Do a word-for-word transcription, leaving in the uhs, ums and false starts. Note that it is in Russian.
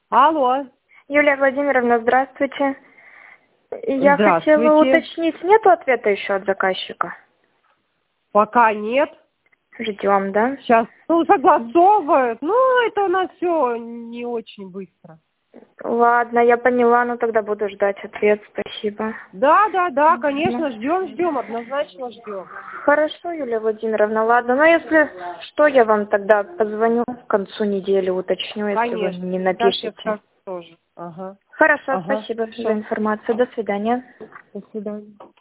Алло. Юлия Владимировна, здравствуйте. Я Здравствуйте. хотела уточнить, нету ответа еще от заказчика? Пока нет. Ждем, да? Сейчас, ну, согласовывают. Ну, это у нас все не очень быстро. Ладно, я поняла, ну тогда буду ждать ответ, спасибо. Да, да, да, конечно, ждем, ждем, однозначно ждем. Хорошо, Юлия Владимировна, ладно. Но если что, я вам тогда позвоню в концу недели, уточню, если вы Конечно. не Так я напишите. скажу тоже. Ага. Хорошо, Ага. спасибо Всё. за информацию. До свидания. До свидания.